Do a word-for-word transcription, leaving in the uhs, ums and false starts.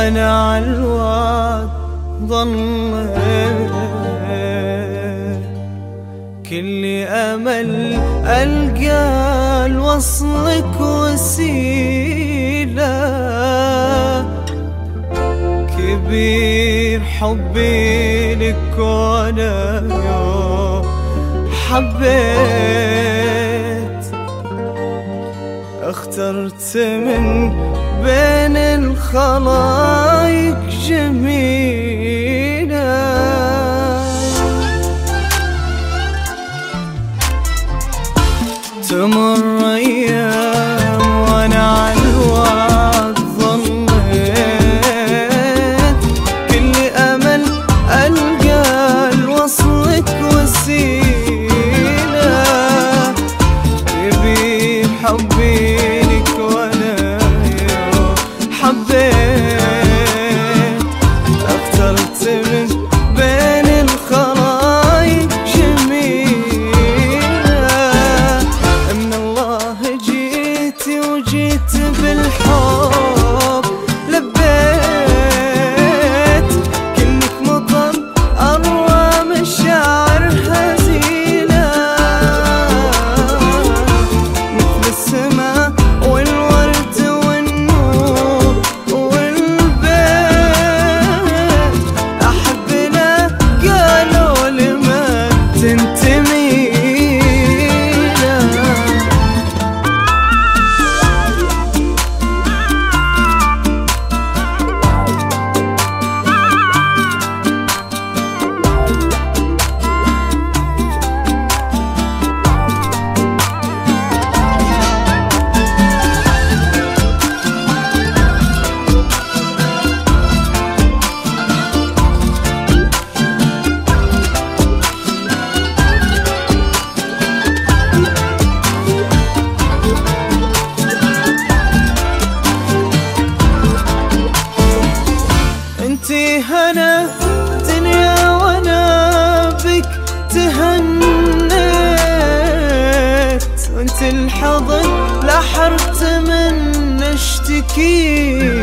وانا عالوعد ظليت، كل امل القى لوصلك وسيله، كبير حبي لك وانا يوم حبيت، اخترت من بين الخلايق جميلة. تمر ايام وانا عالوعد ظليت، كل امل القى لوصلك وسيلة، كبير حبي لك وانا يوم حبيت، اخترت من بين الخلايق جميلة، من الله جيتي وجيت بالحب لبيت، كنك مطر اروى مشاعر هزيلة، مثل السماء والورد والنور والبيت، احبنا قالوا لما تنتمي له. انتي هنا دنيا وانا بك تهنيت، وانت الحضن لا حرت من اشتكي